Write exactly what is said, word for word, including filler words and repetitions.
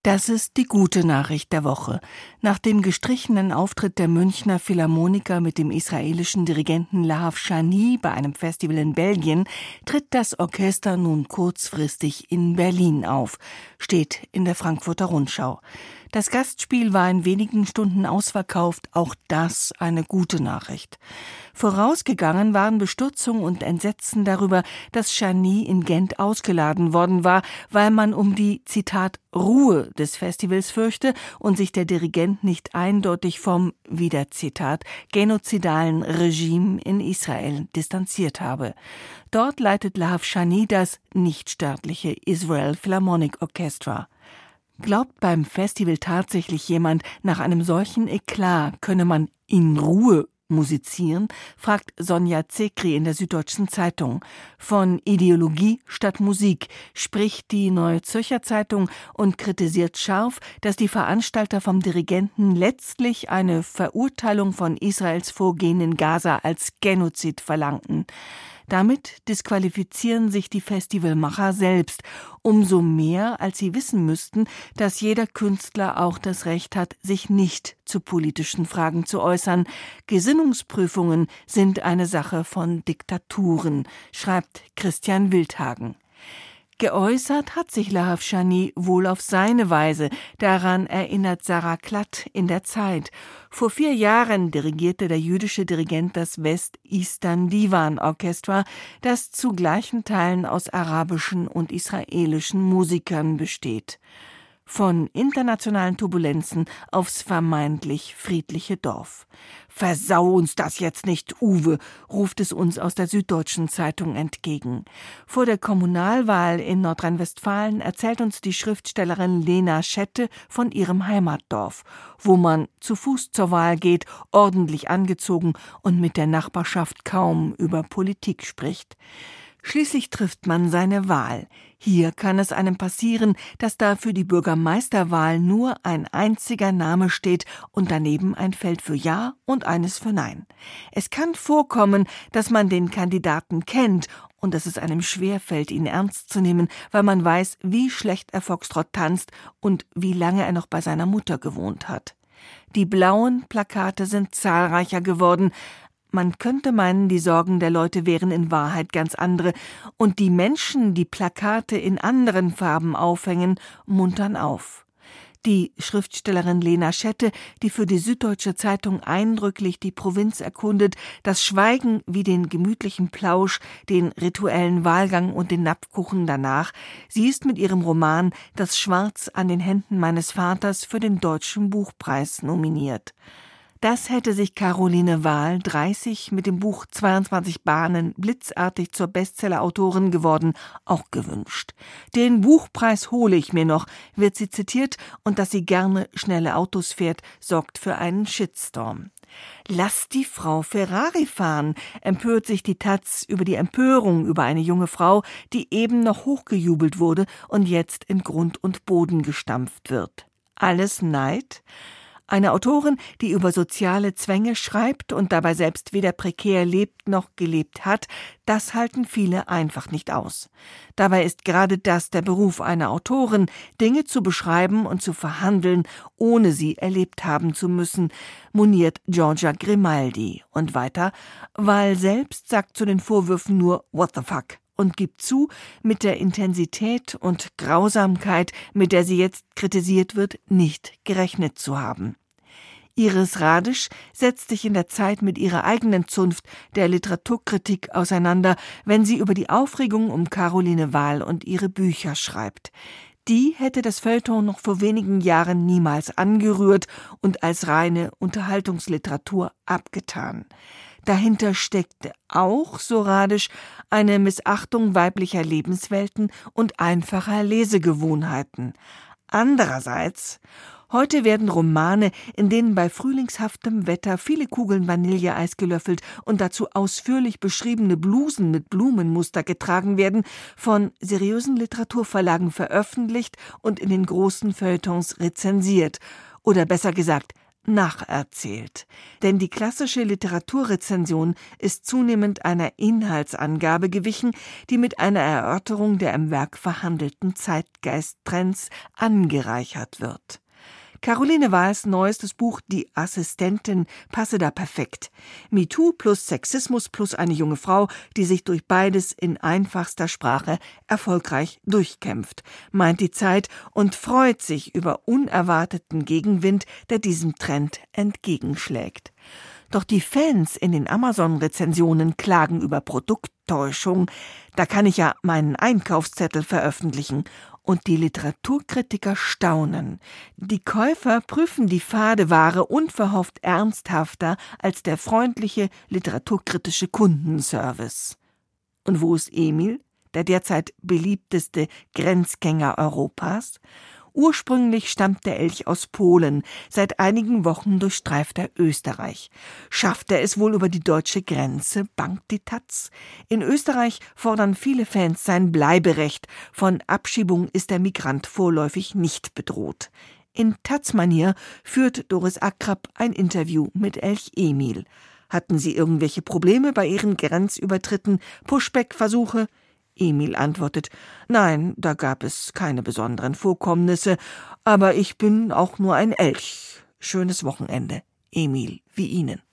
Das ist die gute Nachricht der Woche. Nach dem gestrichenen Auftritt der Münchner Philharmoniker mit dem israelischen Dirigenten Lahav Shani bei einem Festival in Belgien tritt das Orchester nun kurzfristig in Berlin auf, steht in der Frankfurter Rundschau. Das Gastspiel war in wenigen Stunden ausverkauft, auch das eine gute Nachricht. Vorausgegangen waren Bestürzung und Entsetzen darüber, dass Shani in Gent ausgeladen worden war, weil man um die, Zitat, Ruhe des Festivals fürchte und sich der Dirigent nicht eindeutig vom, wieder Zitat, genozidalen Regime in Israel distanziert habe. Dort leitet Lahav Shani das nichtstaatliche Israel Philharmonic Orchestra. Glaubt beim Festival tatsächlich jemand, nach einem solchen Eklat könne man in Ruhe musizieren, fragt Sonja Zekri in der Süddeutschen Zeitung. Von Ideologie statt Musik spricht die Neue Zürcher Zeitung und kritisiert scharf, dass die Veranstalter vom Dirigenten letztlich eine Verurteilung von Israels Vorgehen in Gaza als Genozid verlangten. Damit disqualifizieren sich die Festivalmacher selbst, umso mehr, als sie wissen müssten, dass jeder Künstler auch das Recht hat, sich nicht zu politischen Fragen zu äußern. Gesinnungsprüfungen sind eine Sache von Diktaturen, schreibt Christian Wildhagen. Geäußert hat sich Lahav Shani wohl auf seine Weise. Daran erinnert Sarah Klatt in der Zeit. Vor vier Jahren dirigierte der jüdische Dirigent das West-Eastern Divan Orchestra, das zu gleichen Teilen aus arabischen und israelischen Musikern besteht. Von internationalen Turbulenzen aufs vermeintlich friedliche Dorf. »Versau uns das jetzt nicht, Uwe«, ruft es uns aus der Süddeutschen Zeitung entgegen. Vor der Kommunalwahl in Nordrhein-Westfalen erzählt uns die Schriftstellerin Lena Schette von ihrem Heimatdorf, wo man zu Fuß zur Wahl geht, ordentlich angezogen und mit der Nachbarschaft kaum über Politik spricht. Schließlich trifft man seine Wahl. Hier kann es einem passieren, dass da für die Bürgermeisterwahl nur ein einziger Name steht und daneben ein Feld für Ja und eines für Nein. Es kann vorkommen, dass man den Kandidaten kennt und dass es einem schwerfällt, ihn ernst zu nehmen, weil man weiß, wie schlecht er Foxtrott tanzt und wie lange er noch bei seiner Mutter gewohnt hat. Die blauen Plakate sind zahlreicher geworden. Man könnte meinen, die Sorgen der Leute wären in Wahrheit ganz andere. Und die Menschen, die Plakate in anderen Farben aufhängen, muntern auf. Die Schriftstellerin Lena Schette, die für die Süddeutsche Zeitung eindrücklich die Provinz erkundet, das Schweigen wie den gemütlichen Plausch, den rituellen Wahlgang und den Napfkuchen danach. Sie ist mit ihrem Roman »Das Schwarz an den Händen meines Vaters« für den Deutschen Buchpreis nominiert. Das hätte sich Caroline Wahl, dreißig, mit dem Buch zweiundzwanzig Bahnen blitzartig zur Bestsellerautorin geworden, auch gewünscht. Den Buchpreis hole ich mir noch, wird sie zitiert, und dass sie gerne schnelle Autos fährt, sorgt für einen Shitstorm. Lass die Frau Ferrari fahren, empört sich die Taz über die Empörung über eine junge Frau, die eben noch hochgejubelt wurde und jetzt in Grund und Boden gestampft wird. Alles Neid? Eine Autorin, die über soziale Zwänge schreibt und dabei selbst weder prekär lebt noch gelebt hat, das halten viele einfach nicht aus. Dabei ist gerade das der Beruf einer Autorin, Dinge zu beschreiben und zu verhandeln, ohne sie erlebt haben zu müssen, moniert Giorgia Grimaldi. Und weiter, Wahl selbst sagt zu den Vorwürfen nur »What the fuck?« und gibt zu, mit der Intensität und Grausamkeit, mit der sie jetzt kritisiert wird, nicht gerechnet zu haben. Iris Radisch setzt sich in der Zeit mit ihrer eigenen Zunft der Literaturkritik auseinander, wenn sie über die Aufregung um Caroline Wahl und ihre Bücher schreibt. Die hätte das Feuilleton noch vor wenigen Jahren niemals angerührt und als reine Unterhaltungsliteratur abgetan. Dahinter steckte auch, so Radisch, eine Missachtung weiblicher Lebenswelten und einfacher Lesegewohnheiten. Andererseits, heute werden Romane, in denen bei frühlingshaftem Wetter viele Kugeln Vanilleeis gelöffelt und dazu ausführlich beschriebene Blusen mit Blumenmuster getragen werden, von seriösen Literaturverlagen veröffentlicht und in den großen Feuilletons rezensiert. Oder besser gesagt, nacherzählt. Denn die klassische Literaturrezension ist zunehmend einer Inhaltsangabe gewichen, die mit einer Erörterung der im Werk verhandelten Zeitgeisttrends angereichert wird. Caroline Wahls neuestes Buch »Die Assistentin« passe da perfekt. MeToo plus Sexismus plus eine junge Frau, die sich durch beides in einfachster Sprache erfolgreich durchkämpft, meint die Zeit und freut sich über unerwarteten Gegenwind, der diesem Trend entgegenschlägt. Doch die Fans in den Amazon-Rezensionen klagen über Produkttäuschung. Da kann ich ja meinen Einkaufszettel veröffentlichen. Und die Literaturkritiker staunen. Die Käufer prüfen die fade Ware unverhofft ernsthafter als der freundliche literaturkritische Kundenservice. Und wo ist Emil, der derzeit beliebteste Grenzgänger Europas? Ursprünglich stammt der Elch aus Polen, seit einigen Wochen durchstreift er Österreich. Schafft er es wohl über die deutsche Grenze, bangt die Taz? In Österreich fordern viele Fans sein Bleiberecht. Von Abschiebung ist der Migrant vorläufig nicht bedroht. In Taz-Manier führt Doris Akrab ein Interview mit Elch Emil. Hatten Sie irgendwelche Probleme bei Ihren Grenzübertritten, Pushback-Versuche? Emil antwortet, nein, da gab es keine besonderen Vorkommnisse, aber ich bin auch nur ein Elch. Schönes Wochenende. Emil, wie Ihnen.